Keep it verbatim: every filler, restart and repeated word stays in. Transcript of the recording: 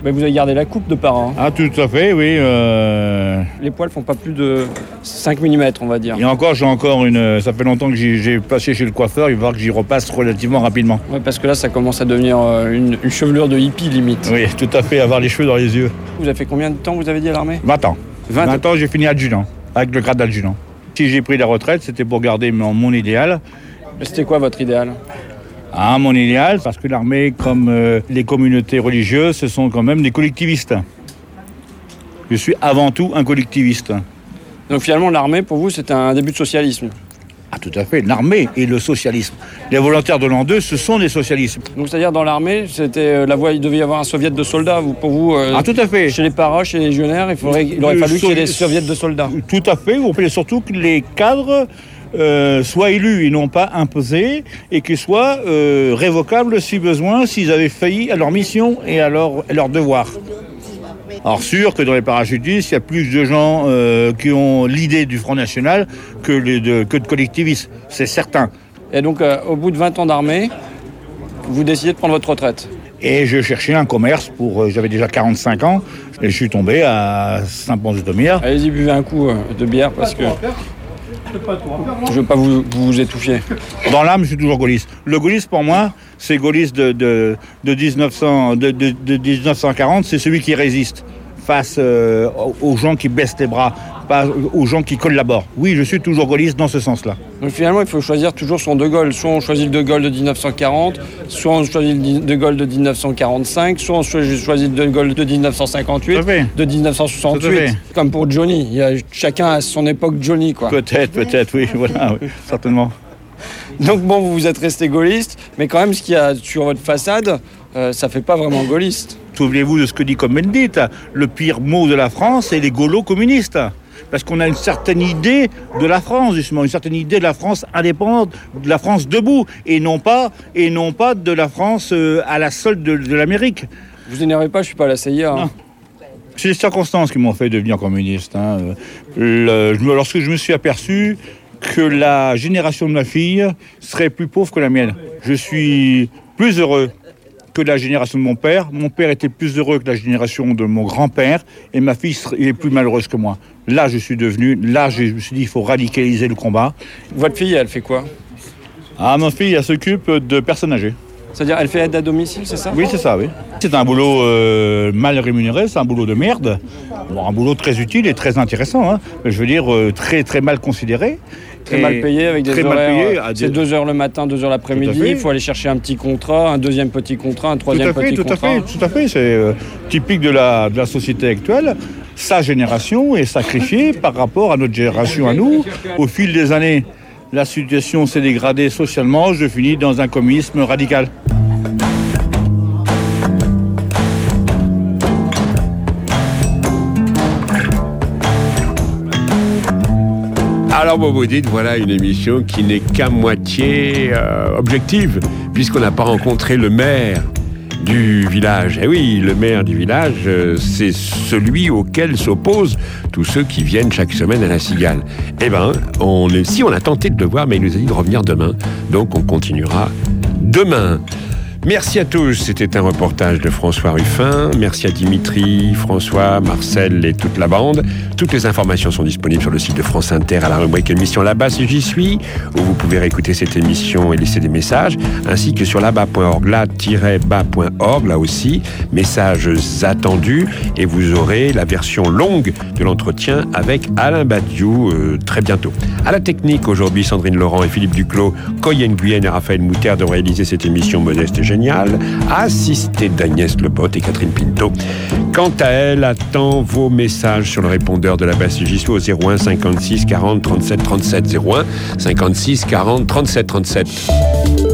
Mais vous avez gardé la coupe de parents. Ah, tout à fait, oui. Euh... Les poils font pas plus de cinq millimètres, on va dire. Et encore, j'ai encore une... Ça fait longtemps que j'ai, j'ai passé chez le coiffeur, il va falloir que j'y repasse relativement rapidement. Oui, parce que là, ça commence à devenir une, une chevelure de hippie, limite. Oui, tout à fait, avoir les cheveux dans les yeux. Vous avez fait combien de temps, vous avez dit, à l'armée ? vingt ans. vingt, vingt ans, j'ai fini adjudant, avec le grade d'adjudant. Si j'ai pris la retraite, c'était pour garder mon, mon idéal. C'était quoi votre idéal ? Ah, mon idéal, parce que l'armée, comme euh, les communautés religieuses, ce sont quand même des collectivistes. Je suis avant tout un collectiviste. Donc finalement, l'armée, pour vous, c'était un début de socialisme ? Ah, tout à fait. L'armée et le socialisme. Les volontaires de l'an deux, ce sont des socialistes. Donc c'est-à-dire, dans l'armée, c'était la voie, il devait y avoir un soviet de soldats, vous, pour vous euh, Ah, tout à fait. Chez les paras, chez les légionnaires, il, faudrait, il aurait fallu qu'il y ait des soviets de soldats. Tout à fait. On peut surtout que les cadres Euh, soient élus et non pas imposés, et qu'ils soient euh, révocables si besoin, s'ils avaient failli à leur mission et à leur, à leur devoir. Alors sûr que dans les parachutistes, il y a plus de gens euh, qui ont l'idée du Front National que, les de, que de collectivistes, c'est certain. Et donc, euh, au bout de vingt ans d'armée, vous décidez de prendre votre retraite. Et je cherchais un commerce pour... Euh, j'avais déjà quarante-cinq ans, et je suis tombé à Saint-Pons-de-Thomières. Allez-y, buvez un coup euh, de bière, parce que... Je ne veux pas vous, vous étouffer. Dans l'âme, je suis toujours gaulliste. Le gaulliste, pour moi, c'est gaulliste de, de, de, dix-neuf cents, de, de, de dix-neuf cent quarante, c'est celui qui résiste face euh, aux gens qui baissent les bras, pas aux gens qui collaborent. Oui, je suis toujours gaulliste dans ce sens-là. Donc finalement, il faut choisir toujours son De Gaulle. Soit on choisit le De Gaulle de dix-neuf cent quarante, soit on choisit le De Gaulle de dix-neuf cent quarante-cinq, soit on choisit le De Gaulle de dix-neuf cent cinquante-huit, de dix-neuf cent soixante-huit. Comme pour Johnny. Il y a, chacun a son époque Johnny, quoi. Peut-être, peut-être, oui, voilà, oui, certainement. Donc bon, vous êtes resté gaulliste, mais quand même, ce qu'il y a sur votre façade, euh, ça fait pas vraiment gaulliste. Souvenez-vous de ce que dit Cohn-Bendit, le pire mot de la France, c'est les gaulo-communistes. Parce qu'on a une certaine idée de la France, justement, une certaine idée de la France indépendante, de la France debout, et non pas, et non pas de la France euh, à la solde de, de l'Amérique. Vous énervez pas, je suis pas la C I A. Hein. C'est les circonstances qui m'ont fait devenir communiste. Hein. Le, je, lorsque je me suis aperçu que la génération de ma fille serait plus pauvre que la mienne. Je suis plus heureux que la génération de mon père. Mon père était plus heureux que la génération de mon grand-père, et ma fille est plus malheureuse que moi. Là, je suis devenu, là, je me suis dit, il faut radicaliser le combat. Votre fille, elle fait quoi ? Ah, ma fille, elle s'occupe de personnes âgées. C'est-à-dire, elle fait aide à domicile, c'est ça ? Oui, c'est ça, oui. C'est un boulot euh, mal rémunéré, c'est un boulot de merde. Bon, un boulot très utile et très intéressant, hein. Je veux dire, euh, très, très mal considéré. Très et mal payé, avec des très horaires, mal payé, euh, c'est deux heures le matin, deux heures l'après-midi, il faut aller chercher un petit contrat, un deuxième petit contrat, un troisième tout à fait, petit tout contrat. À fait, tout à fait, c'est euh, typique de la, de la société actuelle. Sa génération est sacrifiée par rapport à notre génération à nous. Au fil des années, la situation s'est dégradée socialement, je finis dans un communisme radical. Alors Bobo Dites, voilà une émission qui n'est qu'à moitié euh, objective, puisqu'on n'a pas rencontré le maire du village. Eh oui, le maire du village, euh, c'est celui auquel s'opposent tous ceux qui viennent chaque semaine à la Cigale. Eh ben, on est, si on a tenté de le voir, mais il nous a dit de revenir demain, donc on continuera demain. Merci à tous, c'était un reportage de François Ruffin. Merci à Dimitri, François, Marcel et toute la bande. Toutes les informations sont disponibles sur le site de France Inter à la rubrique émission là-bas si j'y suis, où vous pouvez réécouter cette émission et laisser des messages, ainsi que sur là-bas point org, là-bas point org, là aussi, messages attendus, et vous aurez la version longue de l'entretien avec Alain Badiou euh, très bientôt. À la technique aujourd'hui, Sandrine Laurent et Philippe Duclos, Coyenne Guyenne et Raphaël Mouter de réaliser cette émission modeste et génial, assisté d'Agnès Lebotte et Catherine Pinto. Quant à elle, attend vos messages sur le répondeur de la base C J S O au zéro un cinquante-six quarante trente-sept trente-sept, zéro un cinquante-six quarante trente-sept trente-sept.